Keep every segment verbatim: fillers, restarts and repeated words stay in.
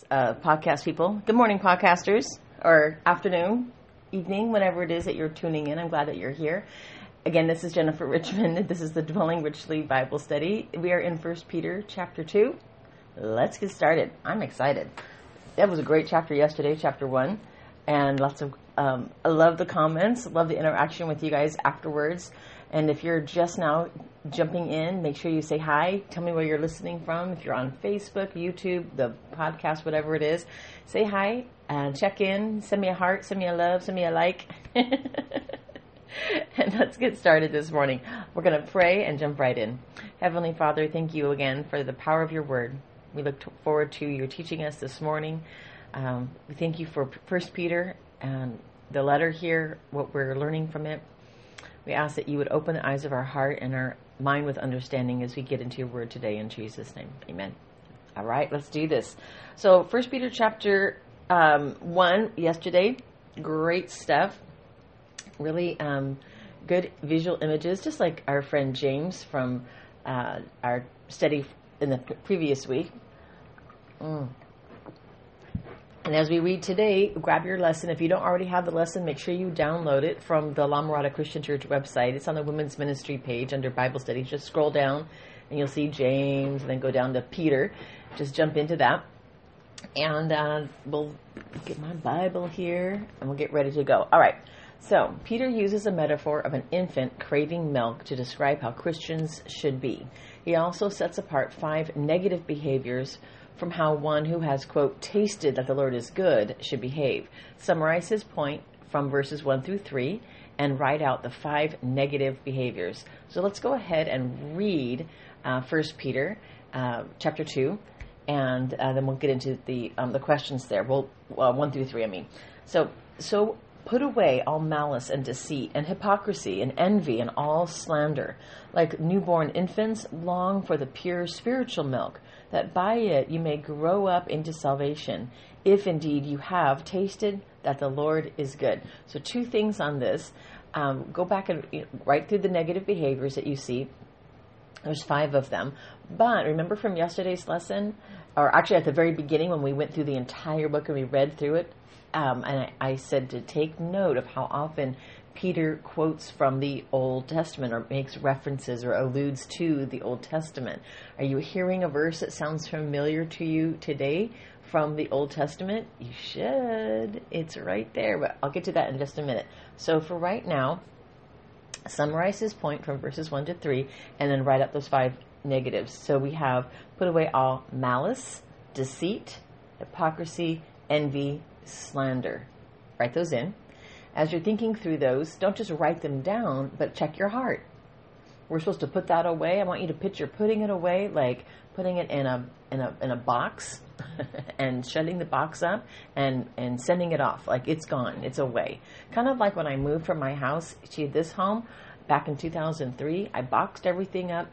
uh, podcast people. Good morning, podcasters, or afternoon, evening, whenever it is that you're tuning in. I'm glad that you're here. Again, this is Jennifer Richmond. This is the Dwelling Richly Bible Study. We are in First Peter chapter two. Let's get started. I'm excited. That was a great chapter yesterday, chapter one, and lots of, um, I love the comments, love the interaction with you guys afterwards. And if you're just now jumping in, make sure you say hi. Tell me where you're listening from. If you're on Facebook, YouTube, the podcast, whatever it is, say hi and check in. Send me a heart, send me a love, send me a like. And let's get started this morning. We're going to pray and jump right in. Heavenly Father, thank you again for the power of your word. We look t- forward to your teaching us this morning. Um, we thank you for First Peter and the letter here, what we're learning from it. We ask that you would open the eyes of our heart and our mind with understanding as we get into your word today in Jesus' name. Amen. All right, let's do this. So First Peter chapter um, one, yesterday, great stuff. Really um, good visual images, just like our friend James from uh, our study in the p- previous week. Mm. And as we read today, grab your lesson. If you don't already have the lesson, make sure you download it from the La Mirada Christian Church website. It's on the Women's Ministry page under Bible Studies. Just scroll down and you'll see James and then go down to Peter. Just jump into that. And uh, we'll get my Bible here and we'll get ready to go. All right. So Peter uses a metaphor of an infant craving milk to describe how Christians should be. He also sets apart five negative behaviors from how one who has, quote, tasted that the Lord is good should behave. Summarize his point from verses one through three and write out the five negative behaviors. So let's go ahead and read uh, First Peter uh, chapter two, and uh, then we'll get into the um, the questions there. Well, uh, one through three, I mean. So, so put away all malice and deceit and hypocrisy and envy and all slander. Like newborn infants, long for the pure spiritual milk, that by it you may grow up into salvation, if indeed you have tasted that the Lord is good. So two things on this. Um, go back and you know, write through the negative behaviors that you see. There's five of them. But remember from yesterday's lesson, or actually at the very beginning when we went through the entire book and we read through it, um, and I, I said to take note of how often Peter quotes from the Old Testament or makes references or alludes to the Old Testament. Are you hearing a verse that sounds familiar to you today from the Old Testament? You should. It's right there, but I'll get to that in just a minute. So for right now, summarize his point from verses one to three and then write up those five negatives. So we have put away all malice, deceit, hypocrisy, envy, slander. Write those in. As you're thinking through those, don't just write them down, but check your heart. We're supposed to put that away. I want you to picture putting it away, like putting it in a in a in a box and shutting the box up and, and sending it off. Like it's gone. It's away. Kind of like when I moved from my house to this home back in two thousand three, I boxed everything up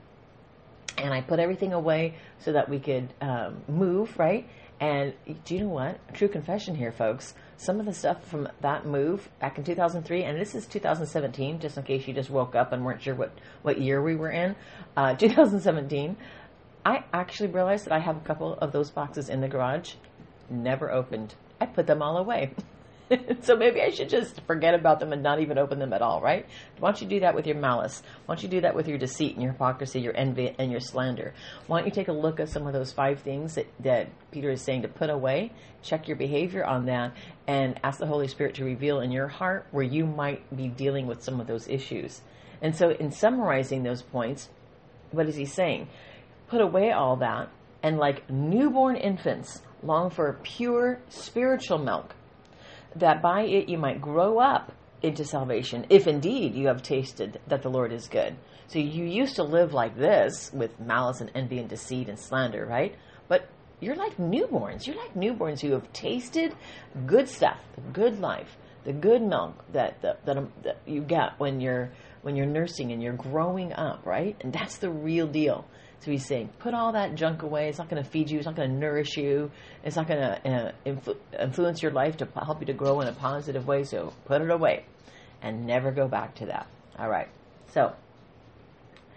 and I put everything away so that we could um, move, right? And do you know what? True confession here, folks. Some of the stuff from that move back in two thousand three, and this is two thousand seventeen, just in case you just woke up and weren't sure what, what year we were in, uh, two thousand seventeen, I actually realized that I have a couple of those boxes in the garage, never opened. I put them all away. So maybe I should just forget about them and not even open them at all, right? Why don't you do that with your malice? Why don't you do that with your deceit and your hypocrisy, your envy and your slander? Why don't you take a look at some of those five things that, that Peter is saying to put away, check your behavior on that, and ask the Holy Spirit to reveal in your heart where you might be dealing with some of those issues. And so in summarizing those points, what is he saying? Put away all that, and like newborn infants, long for pure spiritual milk, that by it you might grow up into salvation, if indeed you have tasted that the Lord is good. So you used to live like this with malice and envy and deceit and slander, right? But you're like newborns. You're like newborns who have tasted good stuff, the good life, the good milk that that, that, um, that you get when you're when you're nursing and you're growing up, right? And that's the real deal. So he's saying, put all that junk away. It's not going to feed you. It's not going to nourish you. It's not going to uh, influ- influence your life to help you to grow in a positive way. So put it away and never go back to that. All right. So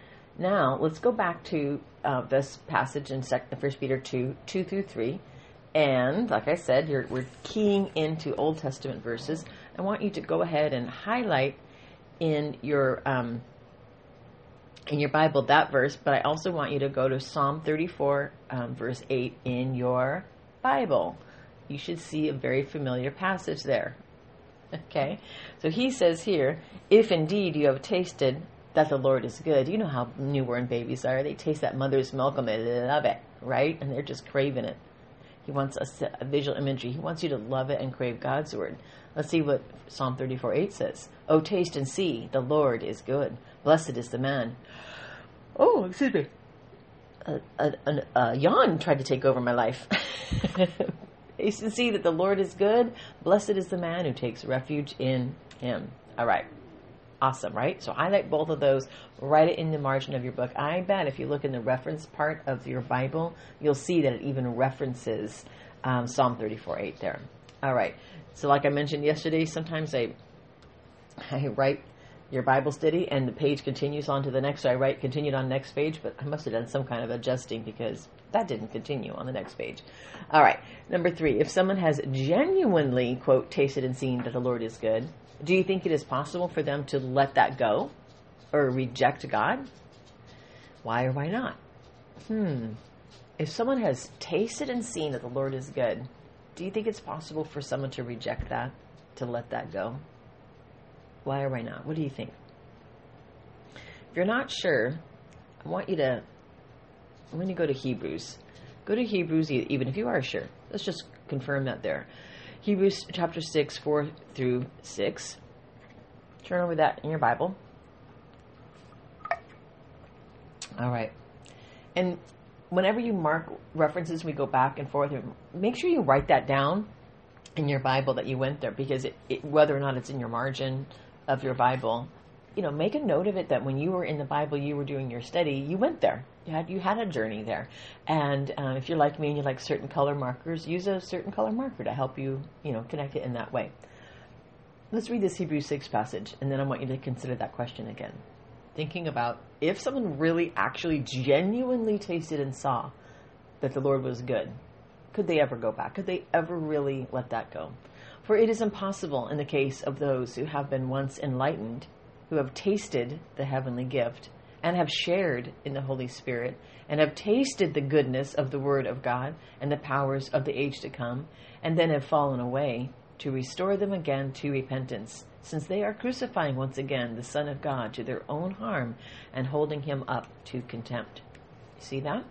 now let's go back to uh, this passage in First Peter two, two through three. And like I said, you're, we're keying into Old Testament verses. I want you to go ahead and highlight in your um, in your Bible that verse, but I also want you to go to Psalm thirty-four, um, verse eight in your Bible. You should see a very familiar passage there. Okay, so he says here, if indeed you have tasted that the Lord is good. You know how newborn babies are. They taste that mother's milk and they love it, right? And they're just craving it. He wants us a visual imagery. He wants you to love it and crave God's word. Let's see what Psalm thirty-four eight says. Oh, taste and see, the Lord is good. Blessed is the man. Oh, excuse me. A, a, a, a yawn tried to take over my life. Taste and see that the Lord is good. Blessed is the man who takes refuge in him. All right. Awesome, right? So highlight both of those. Write it in the margin of your book. I bet if you look in the reference part of your Bible, you'll see that it even references um, Psalm thirty-four eight there. All right. So like I mentioned yesterday, sometimes I I write your Bible study and the page continues on to the next. So I write continued on next page, but I must have done some kind of adjusting because that didn't continue on the next page. All right. Number three, if someone has genuinely, quote, tasted and seen that the Lord is good, do you think it is possible for them to let that go or reject God? Why or why not? Hmm. If someone has tasted and seen that the Lord is good, do you think it's possible for someone to reject that, to let that go? Why or why not? What do you think? If you're not sure, I want you to, when you go to Hebrews, go to Hebrews even if you are sure. Let's just confirm that there. Hebrews chapter six, four through six. Turn over that in your Bible. All right. And whenever you mark references, we go back and forth, make sure you write that down in your Bible that you went there, because it, it, whether or not it's in your margin of your Bible, you know, make a note of it that when you were in the Bible, you were doing your study, you went there. You had, you had a journey there. And uh, if you're like me and you like certain color markers, use a certain color marker to help you, you know, connect it in that way. Let's read this Hebrews six passage, and then I want you to consider that question again. Thinking about if someone really actually genuinely tasted and saw that the Lord was good, could they ever go back? Could they ever really let that go? For it is impossible in the case of those who have been once enlightened, who have tasted the heavenly gift, and have shared in the Holy Spirit, and have tasted the goodness of the Word of God and the powers of the age to come, and then have fallen away, to restore them again to repentance, since they are crucifying once again the Son of God to their own harm and holding him up to contempt. You see that?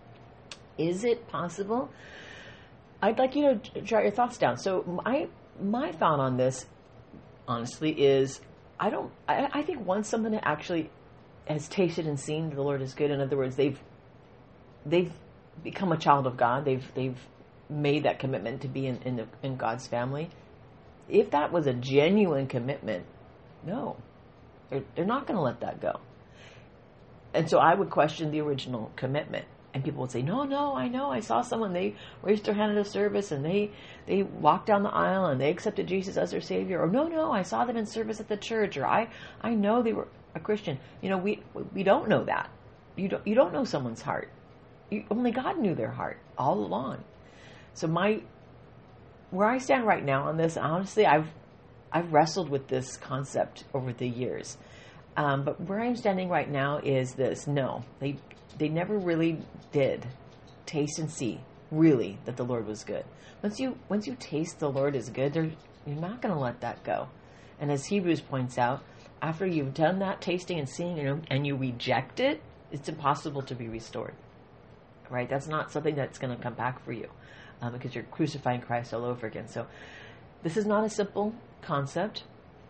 Is it possible? I'd like you to jot your thoughts down. So my my thought on this, honestly, is I don't. I, I think once someone actually has tasted and seen the Lord is good, in other words, they've they've become a child of God. They've they've made that commitment to be in in, the, in God's family. If that was a genuine commitment, no, they're, they're not going to let that go. And so I would question the original commitment. And people would say, no, no, I know. I saw someone, they raised their hand at a service and they, they walked down the aisle and they accepted Jesus as their Savior. Or no, no, I saw them in service at the church. Or I, I know they were a Christian. You know, we we don't know that. You don't, you don't know someone's heart. You, only God knew their heart all along. So my, where I stand right now on this, honestly, I've I've wrestled with this concept over the years. Um, but where I'm standing right now is this. No, they they never really did taste and see, really, that the Lord was good. Once you once you taste the Lord is good, you're not going to let that go. And as Hebrews points out, after you've done that tasting and seeing, you know, and you reject it, it's impossible to be restored. Right? That's not something that's going to come back for you. Uh, because you're crucifying Christ all over again. So this is not a simple concept.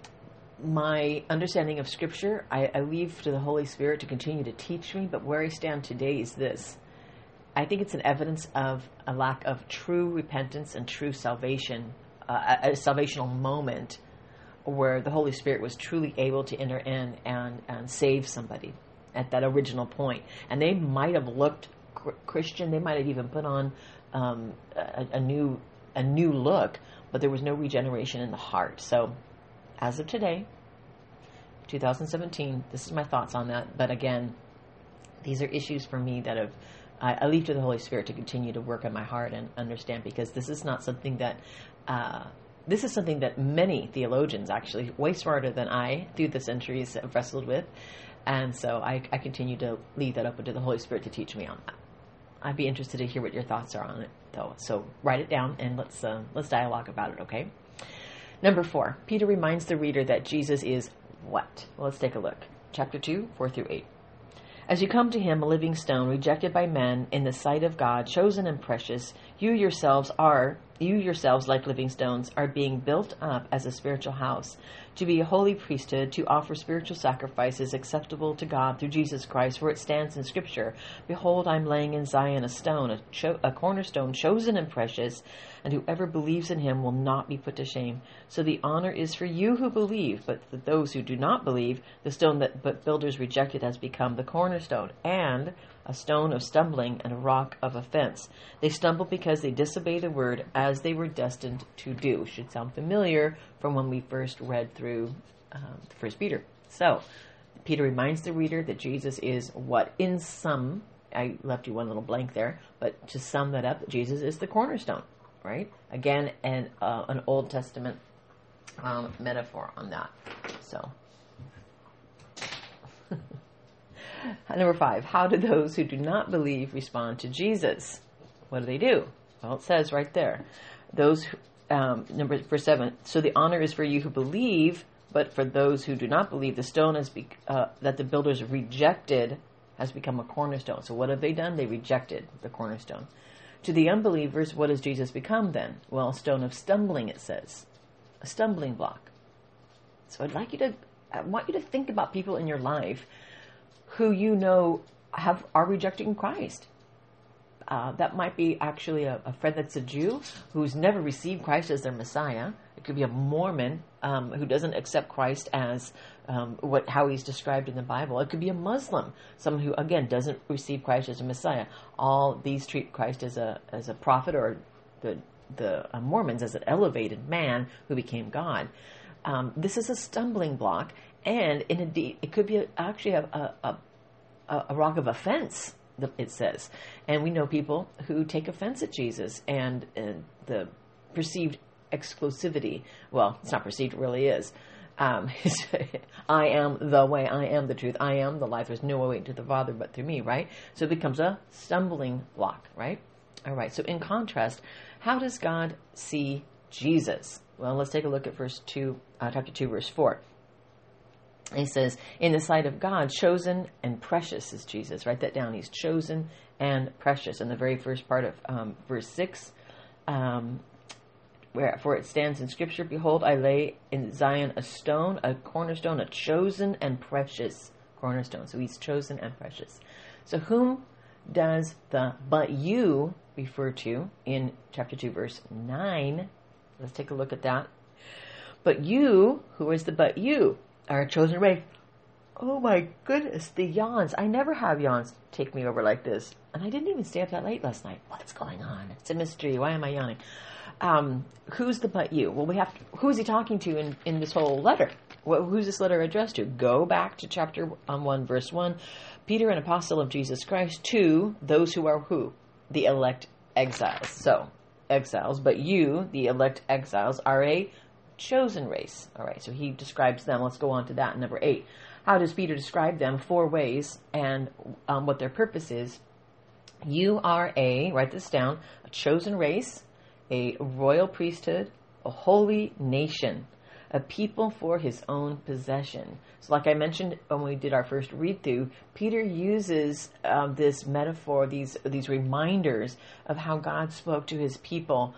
My understanding of Scripture, I, I leave to the Holy Spirit to continue to teach me, but where I stand today is this. I think it's an evidence of a lack of true repentance and true salvation, uh, a, a salvational moment where the Holy Spirit was truly able to enter in and, and save somebody at that original point. And they might have looked cr- Christian, they might have even put on Um, a, a new a new look, but there was no regeneration in the heart. So as of today, twenty seventeen, this is my thoughts on that. But again, these are issues for me that have I, I leave to the Holy Spirit to continue to work on my heart and understand, because this is not something that, uh, this is something that many theologians, actually way smarter than I through the centuries, have wrestled with. And so I, I continue to leave that open to the Holy Spirit to teach me on that. I'd be interested to hear what your thoughts are on it, though. So write it down and let's uh, let's dialogue about it, okay? Number four, Peter reminds the reader that Jesus is what? Well, let's take a look. Chapter two, four through eight. As you come to him, a living stone, rejected by men, in the sight of God, chosen and precious, you yourselves are, you yourselves, like living stones, are being built up as a spiritual house, to be a holy priesthood, to offer spiritual sacrifices acceptable to God through Jesus Christ. For it stands in Scripture, behold, I'm laying in Zion a stone, a, cho- a cornerstone, chosen and precious, and whoever believes in him will not be put to shame. So the honor is for you who believe, but for those who do not believe, the stone that but builders rejected has become the cornerstone, and a stone of stumbling and a rock of offense. They stumble because they disobey the word, as they were destined to do. Should sound familiar from when we first read through um, First Peter. So Peter reminds the reader that Jesus is what? In sum, I left you one little blank there, but to sum that up, Jesus is the cornerstone, right? Again, an, uh, an Old Testament um, metaphor on that. So, number five, how do those who do not believe respond to Jesus? What do they do? Well, it says right there, those who, um, number verse seven. So the honor is for you who believe, but for those who do not believe, the stone has be, uh, that the builders rejected has become a cornerstone. So what have they done? They rejected the cornerstone. To the unbelievers, what has Jesus become then? Well, a stone of stumbling, it says, a stumbling block. So I'd like you to, I want you to think about people in your life who you know have are rejecting Christ. Uh, that might be actually a, a friend that's a Jew who's never received Christ as their Messiah. It could be a Mormon um, who doesn't accept Christ as um, what how he's described in the Bible. It could be a Muslim, someone who again doesn't receive Christ as a Messiah. All these treat Christ as a as a prophet, or the the uh, Mormons as an elevated man who became God. Um, this is a stumbling block, and indeed it could be a, actually a, a a a rock of offense. It says, and we know people who take offense at Jesus and, and the perceived exclusivity. Well, it's not perceived; it really is. Um, I am the way, I am the truth, I am the life. There's no way to the Father but through me, right? So it becomes a stumbling block, right? All right. So in contrast, how does God see Jesus? Well, let's take a look at verse two, uh, chapter two, verse four. He says, in the sight of God, chosen and precious is Jesus. Write that down. He's chosen and precious. In the very first part of um, verse six, um, where for it stands in Scripture, behold, I lay in Zion a stone, a cornerstone, a chosen and precious cornerstone. So he's chosen and precious. So whom does the but you refer to in chapter two, verse nine? Let's take a look at that. But you, who is the but you? Our chosen race. Oh my goodness, the yawns. I never have yawns take me over like this. And I didn't even stay up that late last night. What's going on? It's a mystery. Why am I yawning? Um, who's the but you? Well, we have to, who is he talking to in, in this whole letter? Well, who's this letter addressed to? Go back to chapter um, one, verse one. Peter, an apostle of Jesus Christ, to those who are who? The elect exiles. So, exiles. But you, the elect exiles, are a chosen race. All right, so he describes them. Let's go on to that. Number eight. How does Peter describe them? Four ways, and um, what their purpose is. You are a, write this down, a chosen race, a royal priesthood, a holy nation, a people for his own possession. So like I mentioned when we did our first read through, Peter uses um, this metaphor, these these reminders of how God spoke to his people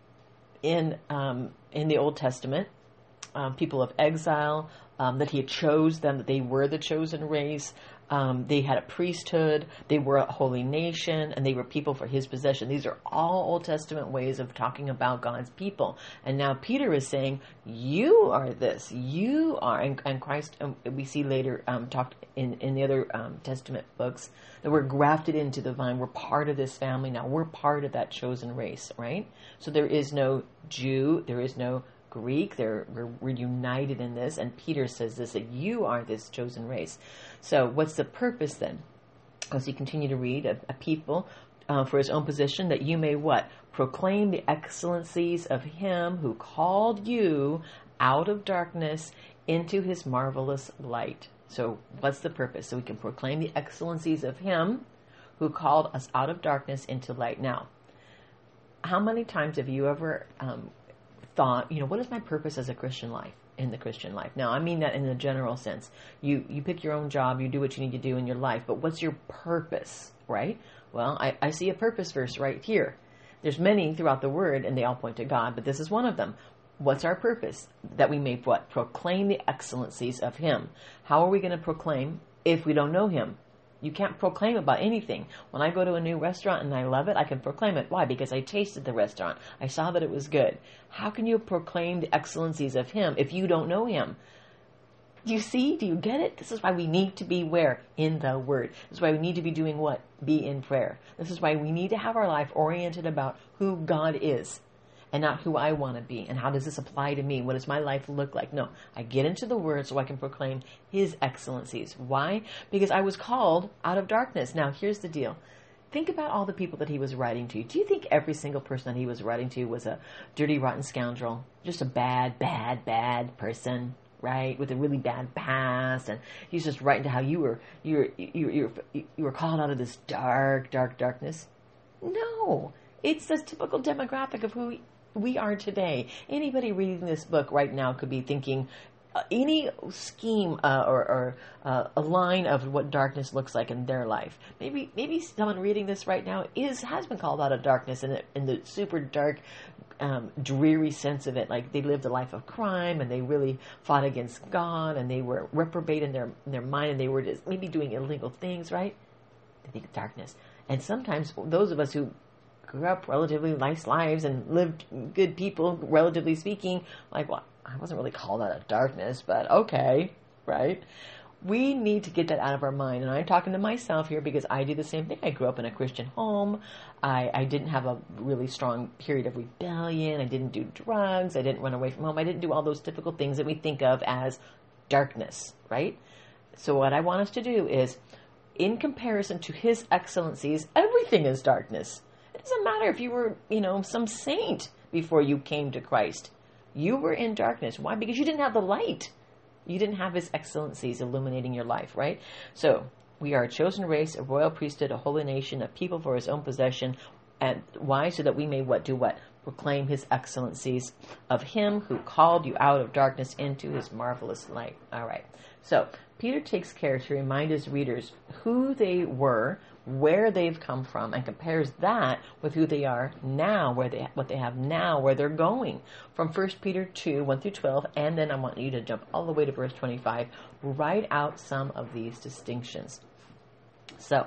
in um, in the Old Testament, um, people of exile, um, that he chose them, that they were the chosen race. Um, they had a priesthood, they were a holy nation, and they were people for his possession. These are all Old Testament ways of talking about God's people. And now Peter is saying, you are this, you are, and, and Christ, um, we see later um, talked in, in the other um, Testament books, that we're grafted into the vine. We're part of this family now. We're part of that chosen race, right? So there is no Jew, there is no Greek, they're, we're, we're united in this, and Peter says this, that you are this chosen race. So what's the purpose then? as you continue to read, a, a people uh, for his own position, that you may what? Proclaim the excellencies of him who called you out of darkness into his marvelous light. So what's the purpose? So we can proclaim the excellencies of him who called us out of darkness into light. Now, how many times have you ever um, thought, you know, what is my purpose as a Christian life, in the Christian life? Now, I mean that in a general sense. You you pick your own job, you do what you need to do in your life, but what's your purpose, right? Well, I, I see a purpose verse right here. There's many throughout the word, and they all point to God, but this is one of them. What's our purpose? That we may what? Proclaim the excellencies of him. How are we going to proclaim if we don't know him? You can't proclaim about anything. When I go to a new restaurant and I love it, I can proclaim it. Why? Because I tasted the restaurant. I saw that it was good. How can you proclaim the excellencies of him if you don't know him? Do you see? Do you get it? This is why we need to be where? In the Word. This is why we need to be doing what? Be in prayer. This is why we need to have our life oriented about who God is and not who I want to be. And how does this apply to me? What does my life look like? No, I get into the Word so I can proclaim his excellencies. Why? Because I was called out of darkness. Now, here's the deal. Think about all the people that he was writing to. Do you think every single person that he was writing to was a dirty, rotten scoundrel? Just a bad, bad, bad person? Right, with a really bad past, and he's just writing to how you were, you were, you were, you were, you were called out of this dark, dark darkness. No, it's this typical demographic of who we, we are today. Anybody reading this book right now could be thinking uh, any scheme uh, or, or uh, a line of what darkness looks like in their life. Maybe, maybe someone reading this right now is has been called out of darkness in the, in the super dark. Um, dreary sense of it, like they lived a life of crime and they really fought against God and they were reprobate in their in their mind and they were just maybe doing illegal things, right? They think of darkness. And sometimes those of us who grew up relatively nice lives and lived good people, relatively speaking, like, well, I wasn't really called out of darkness, but okay, right? We need to get that out of our mind. And I'm talking to myself here because I do the same thing. I grew up in a Christian home. I, I didn't have a really strong period of rebellion. I didn't do drugs. I didn't run away from home. I didn't do all those typical things that we think of as darkness, right? So what I want us to do is, in comparison to his excellencies, everything is darkness. It doesn't matter if you were, you know, some saint before you came to Christ. You were in darkness. Why? Because you didn't have the light. You didn't have his excellencies illuminating your life, right? So we are a chosen race, a royal priesthood, a holy nation, a people for his own possession. And why? So that we may what? Do what? Proclaim his excellencies of him who called you out of darkness into his marvelous light. All right. So Peter takes care to remind his readers who they were, where they've come from, and compares that with who they are now, where they what they have now, where they're going. From First Peter two, one through twelve, and then I want you to jump all the way to verse twenty-five. Write out some of these distinctions. So,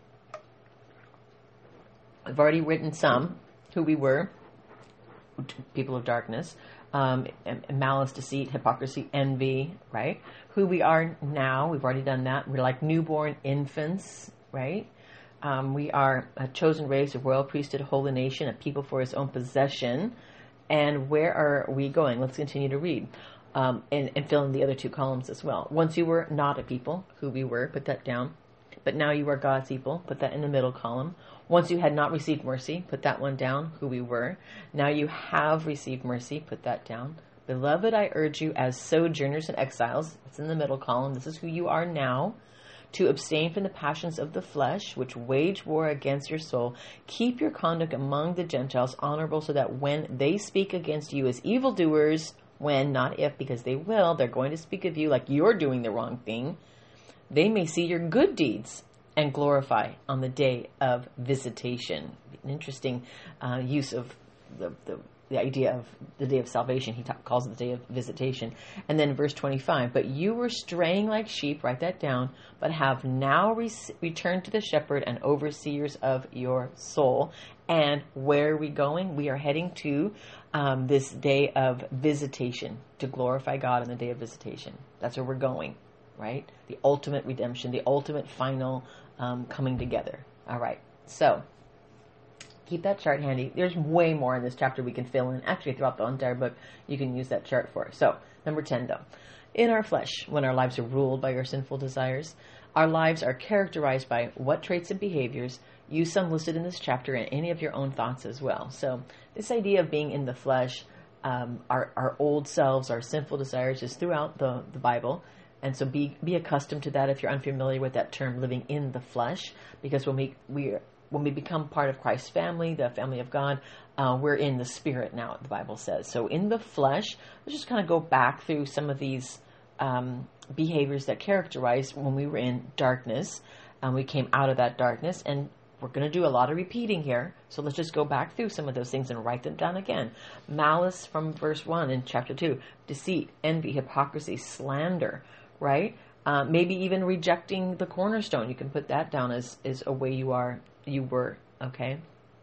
I've already written some, who we were, people of darkness, um, malice, deceit, hypocrisy, envy, right? Who we are now, we've already done that. We're like newborn infants, right? Um, we are a chosen race, a royal priesthood, a holy nation, a people for his own possession. And where are we going? Let's continue to read um, and, and fill in the other two columns as well. Once you were not a people, who we were, put that down. But now you are God's people, put that in the middle column. Once you had not received mercy, put that one down, who we were. Now you have received mercy, put that down. Beloved, I urge you as sojourners and exiles, it's in the middle column, this is who you are now, to abstain from the passions of the flesh, which wage war against your soul. Keep your conduct among the Gentiles honorable, so that when they speak against you as evildoers, when, not if, because they will, they're going to speak of you like you're doing the wrong thing, they may see your good deeds and glorify on the day of visitation. An interesting uh, use of the, the the idea of the day of salvation. He ta- calls it the day of visitation. And then verse twenty-five, but you were straying like sheep, write that down, but have now re- returned to the shepherd and overseers of your soul. And where are we going? We are heading to um, this day of visitation, to glorify God on the day of visitation. That's where we're going, right? The ultimate redemption, the ultimate final um, coming together. All right. So keep that chart handy. There's way more in this chapter we can fill in. Actually, throughout the entire book, you can use that chart for. So, number ten, though. In our flesh, when our lives are ruled by our sinful desires, Our lives are characterized by what traits and behaviors. Use some listed in this chapter and any of your own thoughts as well. So this idea of being in the flesh, um, our, our old selves, our sinful desires is throughout the, the Bible. And so be be accustomed to that if you're unfamiliar with that term, living in the flesh. Because when we, we, when we become part of Christ's family, the family of God, uh, we're in the Spirit now, the Bible says. So in the flesh, let's just kind of go back through some of these um, behaviors that characterized when we were in darkness. Um, we came out of that darkness, and we're going to do a lot of repeating here. So let's just go back through some of those things and write them down again. Malice from verse one in chapter two. Deceit, envy, hypocrisy, slander, right? Uh, maybe even rejecting the cornerstone. You can put that down as, as a way you are, you were, okay?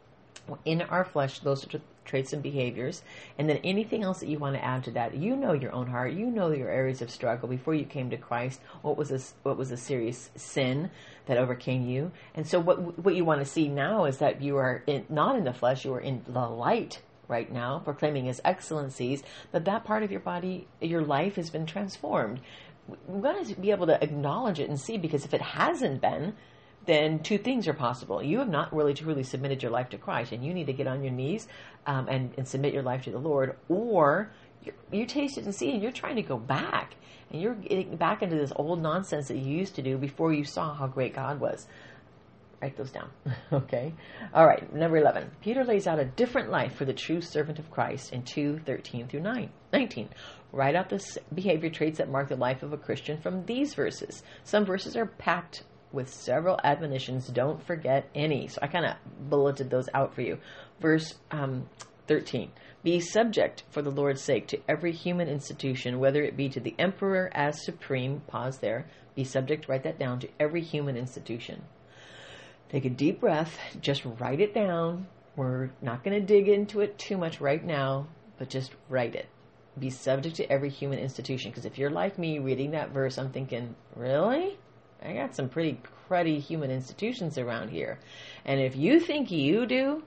In our flesh, those are traits and behaviors. And then anything else that you want to add to that. You know your own heart. You know your areas of struggle before you came to Christ. What was a, what was a serious sin that overcame you? And so what what you want to see now is that you are in, not in the flesh. You are in the light right now, proclaiming His excellencies. That that part of your body, your life has been transformed. We've got to be able to acknowledge it and see, because if it hasn't been, then two things are possible. You have not really truly submitted your life to Christ, and you need to get on your knees um, and, and submit your life to the Lord, or you're, you taste it and see, and you're trying to go back, and you're getting back into this old nonsense that you used to do before you saw how great God was. Write those down. Okay? All right, number eleven. Peter lays out a different life for the true servant of Christ in two thirteen through nineteen. Write out the behavior traits that mark the life of a Christian from these verses. Some verses are packed with several admonitions. Don't forget any. So I kind of bulleted those out for you. Verse um, thirteen. Be subject for the Lord's sake to every human institution, whether it be to the emperor as supreme. Pause there. Be subject, write that down, to every human institution. Take a deep breath. Just write it down. We're not going to dig into it too much right now, but just write it. Be subject to every human institution. Because if you're like me reading that verse, I'm thinking, really? I got some pretty cruddy human institutions around here. And if you think you do,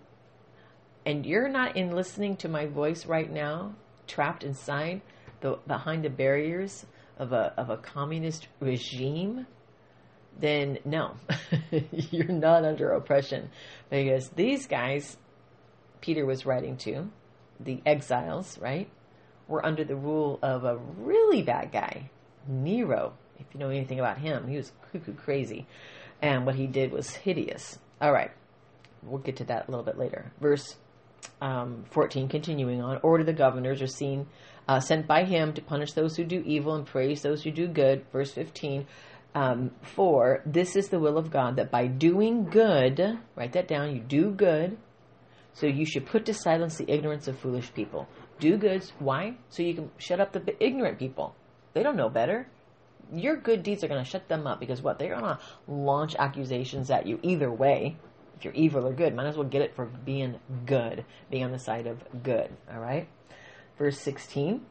and you're not in listening to my voice right now, trapped inside the behind the barriers of a of a communist regime, then no, you're not under oppression. Because these guys Peter was writing to, the exiles, right, were under the rule of a really bad guy, Nero. If you know anything about him, he was cuckoo crazy. And what he did was hideous. All right. We'll get to that a little bit later. Verse um, fourteen, continuing on. Order the governors are seen, uh, sent by him to punish those who do evil and praise those who do good. Verse fifteen. Um, for this is the will of God, that by doing good, write that down, you do good, so you should put to silence the ignorance of foolish people. Do good. Why? So you can shut up the ignorant people. They don't know better. Your good deeds are going to shut them up, because what? They're going to launch accusations at you either way. If you're evil or good, might as well get it for being good, being on the side of good. All right? Verse sixteen.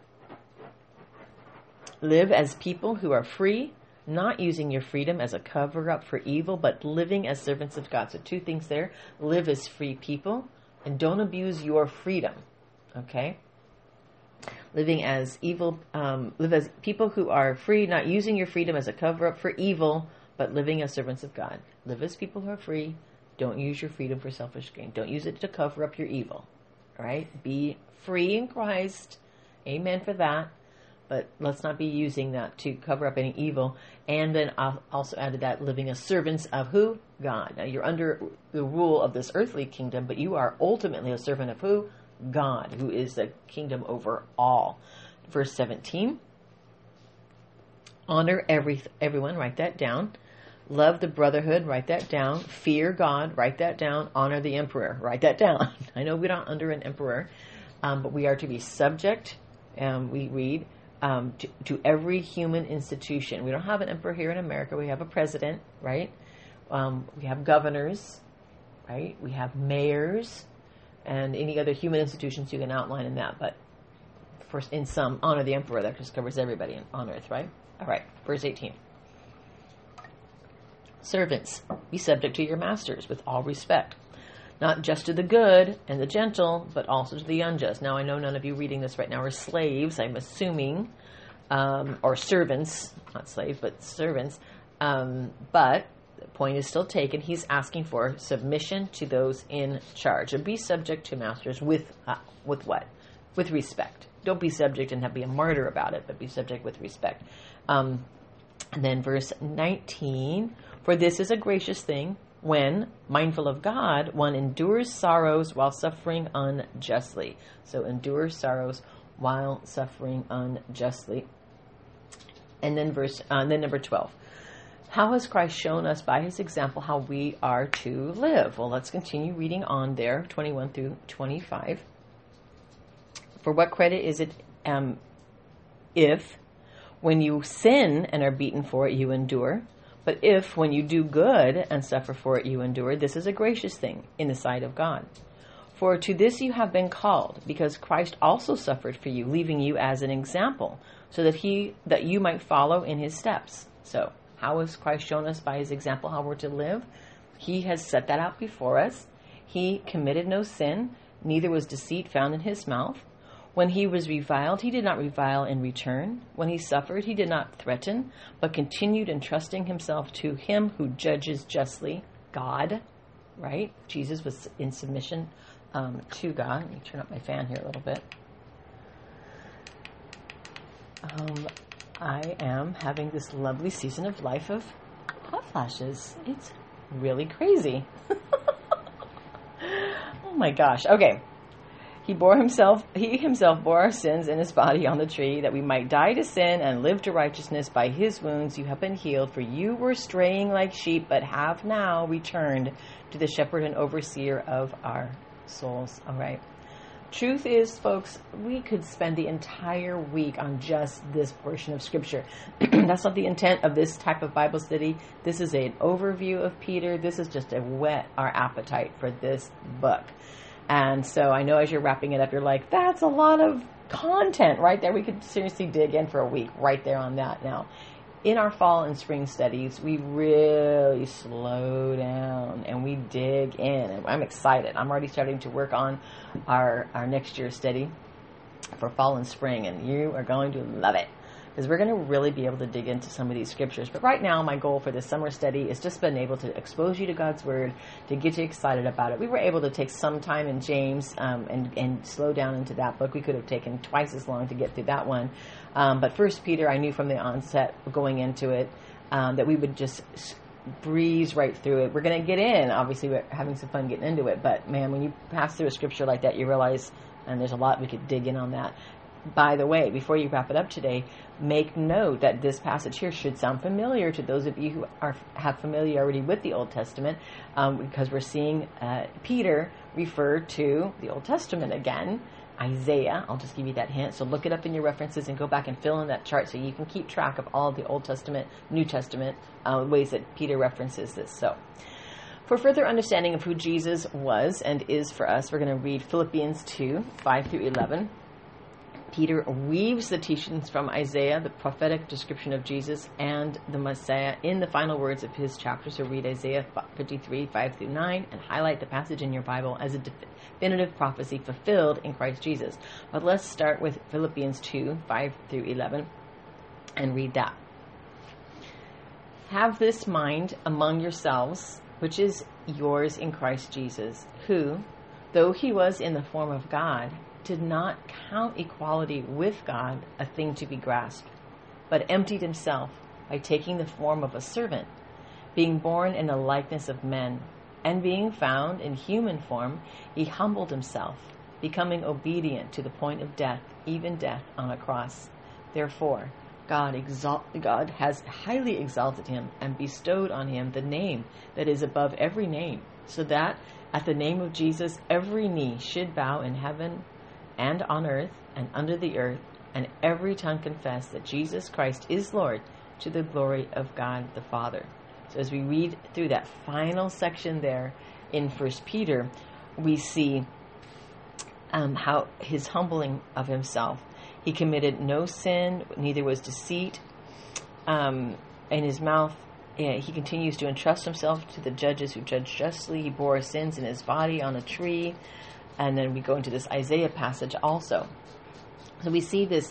Live as people who are free, not using your freedom as a cover-up for evil, but living as servants of God. So two things there. Live as free people, and don't abuse your freedom. Okay? Living as evil, um, live as people who are free, not using your freedom as a cover-up for evil, but living as servants of God. Live as people who are free. Don't use your freedom for selfish gain. Don't use it to cover up your evil. All right? Be free in Christ. Amen for that. But let's not be using that to cover up any evil. And then I'll also added that living as servants of who? God. Now you're under the rule of this earthly kingdom, but you are ultimately a servant of who? God, who is the kingdom over all. Verse seventeen. Honor every everyone. Write that down. Love the brotherhood. Write that down. Fear God. Write that down. Honor the emperor. Write that down. I know we're not under an emperor, um, but we are to be subject. Um, we read. Um, to, to every human institution. We don't have an emperor here in America. We have a president, right? Um, we have governors, right? We have mayors, and any other human institutions you can outline in that. But first, in some, honor the emperor. That just covers everybody on earth, right? All right, verse eighteen. Servants, be subject to your masters with all respect, not just to the good and the gentle, but also to the unjust. Now, I know none of you reading this right now are slaves, I'm assuming, um, or servants, not slaves, but servants. Um, but the point is still taken. He's asking for submission to those in charge. And be subject to masters with uh, with what? With respect. Don't be subject and have be a martyr about it, but be subject with respect. Um, and then verse nineteen, for this is a gracious thing when, mindful of God, one endures sorrows while suffering unjustly. So endure sorrows while suffering unjustly. And then verse, uh, and then number twelve. How has Christ shown us by his example how we are to live? Well, let's continue reading on there, twenty-one through twenty-five. For what credit is it um, if, when you sin and are beaten for it, you endure? But if, when you do good and suffer for it, you endure, this is a gracious thing in the sight of God. For to this you have been called, because Christ also suffered for you, leaving you as an example, so that he that you might follow in his steps. So, how has Christ shown us by his example how we're to live? He has set that out before us. He committed no sin, neither was deceit found in his mouth. When he was reviled, he did not revile in return. When he suffered, he did not threaten, but continued entrusting himself to him who judges justly, God, right? Jesus was in submission um, to God. Let me turn up my fan here a little bit. Um... I am having this lovely season of life of hot flashes. It's really crazy. Oh my gosh. Okay. He bore himself, he himself bore our sins in his body on the tree, that we might die to sin and live to righteousness. By his wounds you have been healed, for you were straying like sheep, but have now returned to the shepherd and overseer of our souls. All right. Truth is, folks, we could spend the entire week on just this portion of Scripture. That's not the intent of this type of Bible study. This is an overview of Peter. This is just to whet our appetite for this book. And so I know as you're wrapping it up, you're like, that's a lot of content right there. We could seriously dig in for a week right there on that now. In our fall and spring studies, we really slow down and we dig in. And I'm excited. I'm already starting to work on our, our next year's study for fall and spring, and you are going to love it because we're going to really be able to dig into some of these scriptures. But right now, my goal for this summer study is just been able to expose you to God's Word, to get you excited about it. We were able to take some time in James um, and, and slow down into that book. We could have taken twice as long to get through that one. Um, but First Peter, I knew from the onset going into it um, that we would just breeze right through it. We're going to get in. Obviously, we're having some fun getting into it. But, man, when you pass through a scripture like that, you realize, and there's a lot we could dig in on that. By the way, before you wrap it up today, make note that this passage here should sound familiar to those of you who are have familiarity with the Old Testament, um, because we're seeing uh, Peter refer to the Old Testament again. Isaiah, I'll just give you that hint. So look it up in your references and go back and fill in that chart so you can keep track of all the Old Testament, New Testament uh, ways that Peter references this. So, for further understanding of who Jesus was and is for us, we're going to read Philippians two, five through eleven. Peter weaves the teachings from Isaiah, the prophetic description of Jesus and the Messiah, in the final words of his chapter. So read Isaiah fifty-three, five through nine, and highlight the passage in your Bible as a definitive prophecy fulfilled in Christ Jesus. But let's start with Philippians two, five through eleven, and read that. Have this mind among yourselves, which is yours in Christ Jesus, who, though he was in the form of God, did not count equality with God a thing to be grasped, but emptied himself by taking the form of a servant, being born in the likeness of men, and being found in human form, he humbled himself, becoming obedient to the point of death, even death on a cross. Therefore, God exalt, God has highly exalted him and bestowed on him the name that is above every name, so that at the name of Jesus every knee should bow in heaven and on earth and under the earth, and every tongue confess that Jesus Christ is Lord, to the glory of God the Father. So as we read through that final section there in First Peter, we see um, how his humbling of himself. He committed no sin, neither was deceit. Um, in his mouth, yeah, he continues to entrust himself to the judges who judge justly. He bore sins in his body on a tree. And then we go into this Isaiah passage also. So we see this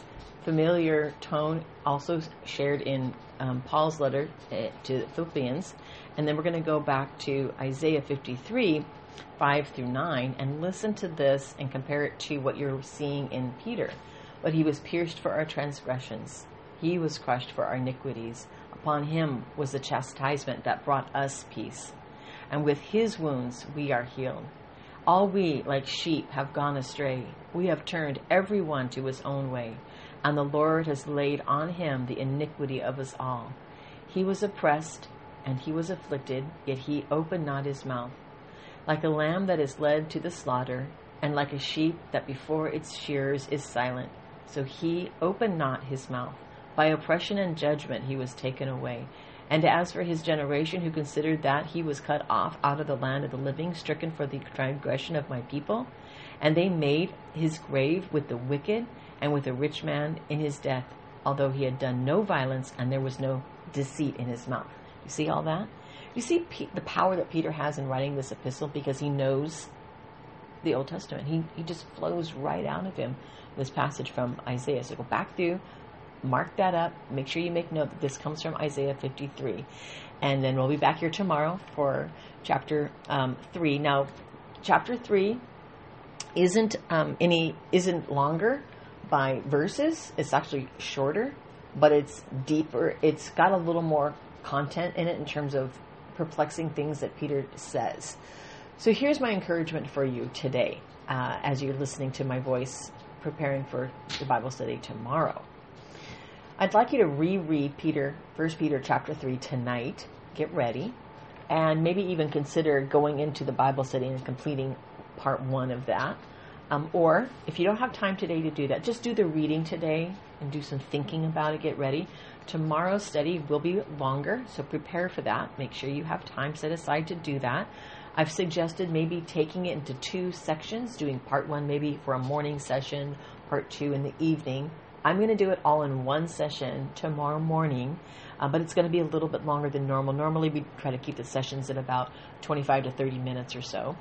familiar tone also shared in um, Paul's letter uh, to the Philippians. And then we're going to go back to Isaiah fifty-three, five through nine, and listen to this and compare it to what you're seeing in Peter. But he was pierced for our transgressions. He was crushed for our iniquities. Upon him was the chastisement that brought us peace. And with his wounds we are healed. All we, like sheep, have gone astray. We have turned every one to his own way. And the Lord has laid on him the iniquity of us all. He was oppressed, and he was afflicted, yet he opened not his mouth. Like a lamb that is led to the slaughter, and like a sheep that before its shearers is silent, so he opened not his mouth. By oppression and judgment he was taken away. And as for his generation, who considered that he was cut off out of the land of the living, stricken for the transgression of my people, and they made his grave with the wicked and with a rich man in his death, although he had done no violence and there was no deceit in his mouth. You see all that? You see P- the power that Peter has in writing this epistle, because he knows the Old Testament. He he just flows right out of him, this passage from Isaiah. So go back through, mark that up, make sure you make note that this comes from Isaiah fifty-three. And then we'll be back here tomorrow for chapter um, three. Now, chapter three isn't um, any isn't longer by verses. It's actually shorter, but it's deeper. It's got a little more content in it in terms of perplexing things that Peter says. So here's my encouragement for you today, uh, as you're listening to my voice, preparing for the Bible study tomorrow. I'd like you to reread Peter, First Peter chapter three tonight. Get ready, and maybe even consider going into the Bible study and completing part one of that. Um, or if you don't have time today to do that, just do the reading today and do some thinking about it. Get ready. Tomorrow's study will be longer, so prepare for that. Make sure you have time set aside to do that. I've suggested maybe taking it into two sections, doing part one maybe for a morning session, part two in the evening. I'm going to do it all in one session tomorrow morning, uh, but it's going to be a little bit longer than normal. Normally we try to keep the sessions at about twenty-five to thirty minutes or so.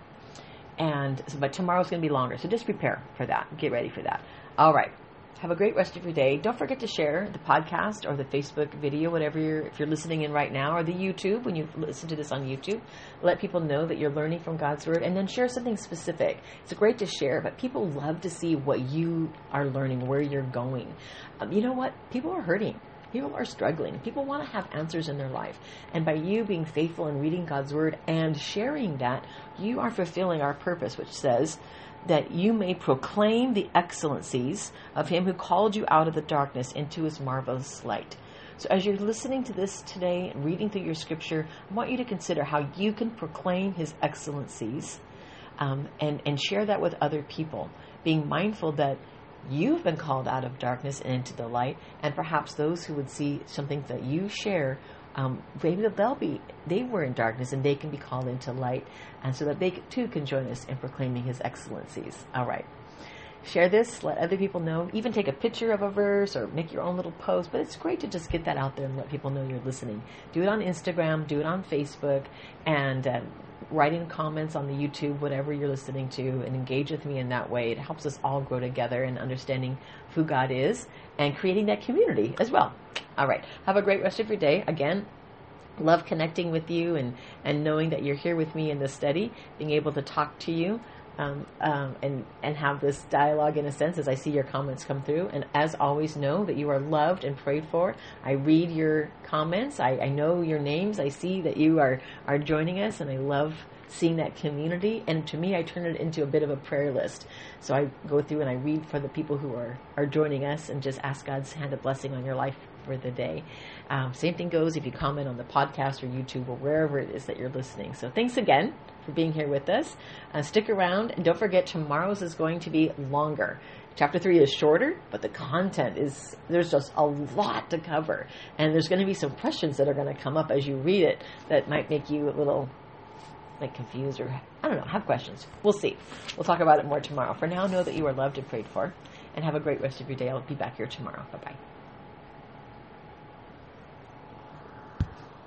And but tomorrow's going to be longer, so just prepare for that. Get ready for that. All right. Have a great rest of your day. Don't forget to share the podcast or the Facebook video, whatever you're, if you're listening in right now, or the YouTube, when you listen to this on YouTube. Let people know that you're learning from God's Word, and then share something specific. It's great to share, but people love to see what you are learning, where you're going. Um, you know what? People are hurting. People are struggling. People want to have answers in their life. And by you being faithful in reading God's Word and sharing that, you are fulfilling our purpose, which says that you may proclaim the excellencies of him who called you out of the darkness into his marvelous light. So as you're listening to this today, reading through your scripture, I want you to consider how you can proclaim his excellencies um, and, and share that with other people, being mindful that you've been called out of darkness and into the light, and perhaps those who would see something that you share, um, maybe they'll be, they were in darkness and they can be called into light, and so that they too can join us in proclaiming his excellencies. All right. Share this, let other people know, even take a picture of a verse or make your own little post, but it's great to just get that out there and let people know you're listening. Do it on Instagram, do it on Facebook, and uh, write in comments on the YouTube, whatever you're listening to, and engage with me in that way. It helps us all grow together in understanding who God is and creating that community as well. All right. Have a great rest of your day. Again, love connecting with you and, and knowing that you're here with me in this study, being able to talk to you. Um, um, and, and have this dialogue in a sense as I see your comments come through. And as always, know that you are loved and prayed for. I read your comments. I, I know your names. I see that you are, are joining us, and I love seeing that community. And to me, I turn it into a bit of a prayer list. So I go through and I read for the people who are, are joining us and just ask God's hand of blessing on your life for the day. Um, same thing goes if you comment on the podcast or YouTube or wherever it is that you're listening. So thanks again for being here with us. Uh, stick around, and don't forget, tomorrow's is going to be longer. Chapter three is shorter, but the content is, there's just a lot to cover. And there's going to be some questions that are going to come up as you read it that might make you a little like confused or, I don't know, have questions. We'll see. We'll talk about it more tomorrow. For now, know that you are loved and prayed for, and have a great rest of your day. I'll be back here tomorrow. Bye-bye.